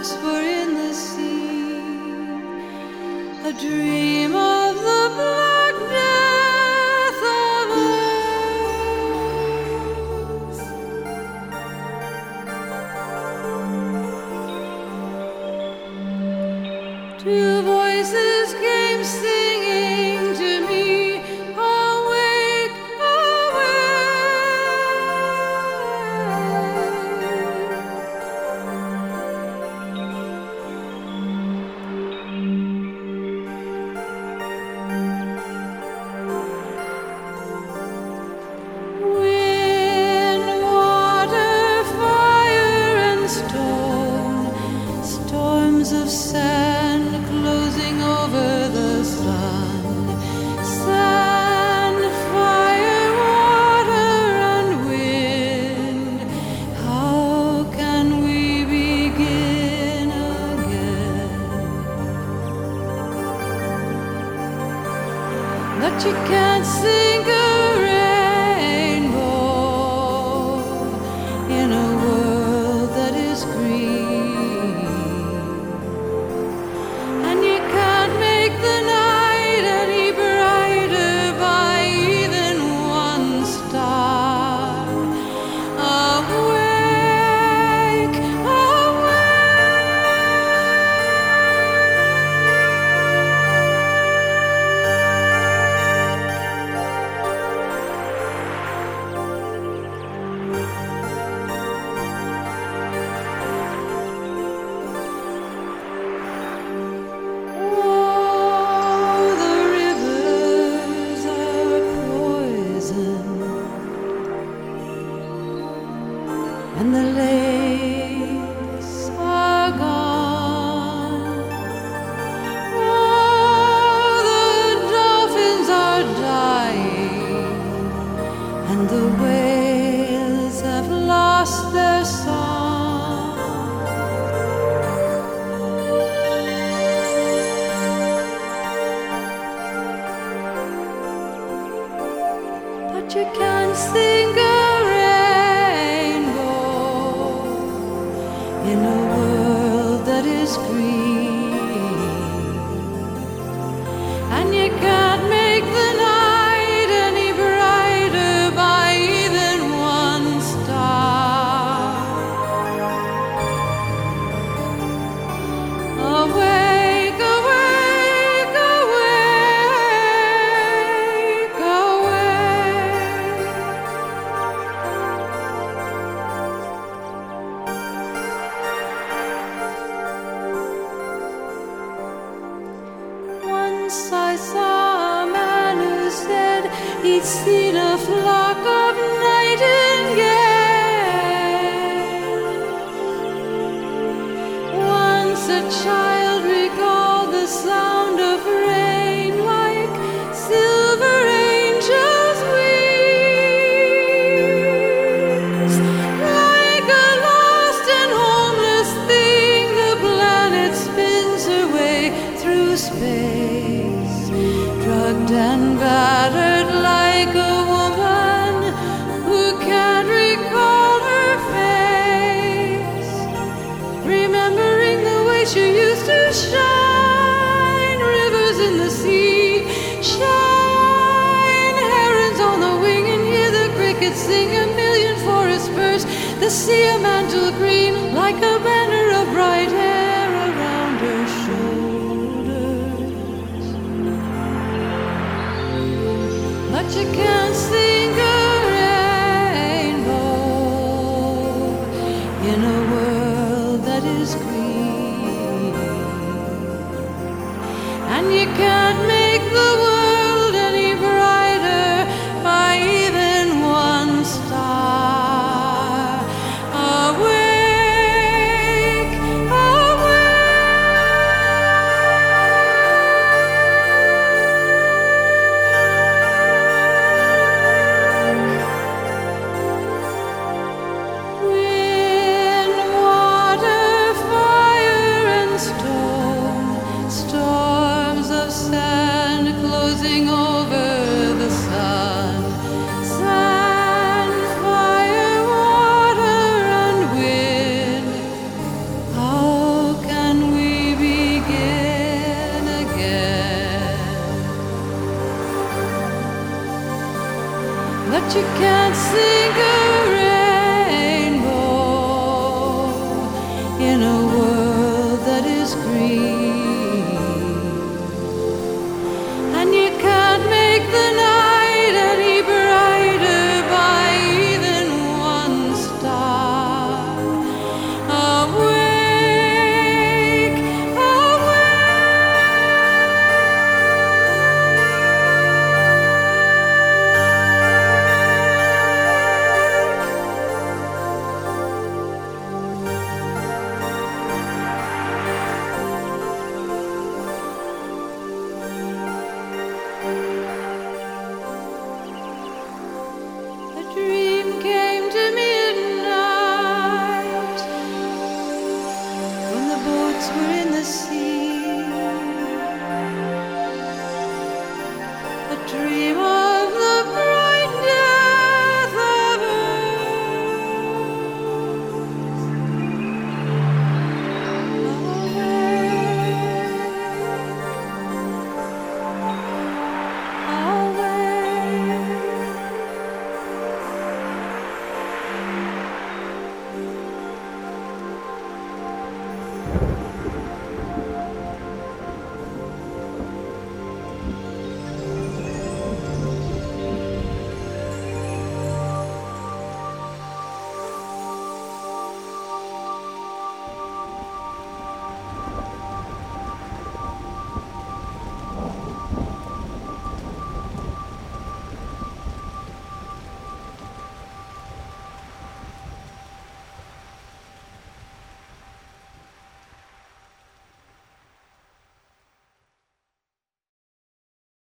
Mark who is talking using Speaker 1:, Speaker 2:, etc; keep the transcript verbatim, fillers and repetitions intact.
Speaker 1: birds were in the sea, a dream of the black death of earth. Two voices came singing to me, awake, wind, water, fire, and stone, storms of sand closing over the sun. Sand, fire, water, and wind. How can we begin again? But you can't sing a rainbow in a world that is green. And you can't make the night any brighter by even one star. Awake, oh, the rivers are poison, and the lakes are gone. Oh, the dolphins are dying, and the whales have lost their song. But you can't sing a rainbow in a world that is green. And you can't make the night any brighter by even one star. Awake, awake, awake, awake. Once I saw a man who said he'd seen a flock of nightingales. Once a child recalled the sound of rain like silver angels' wings. Like a lost and homeless thing, the planet spins her way through space, drugged and battered like a woman who can't recall her face. Remembering the way she used to shine, rivers in the sea shine, herons on the wing, and hear the crickets sing. A million forests burst, the sea a mantle green, like a banner of bright hair around her shoulders. But you can't sing a rainbow in a world that is green. And you can't make the world any brighter by even one star. Awake, awake. Wind, water, fire, and stone, storms of you can't sing a rainbow in a world that is green, and you can't make the night any brighter by even one star. Awake, a dream came to me at night when the boats were in the sea. A dream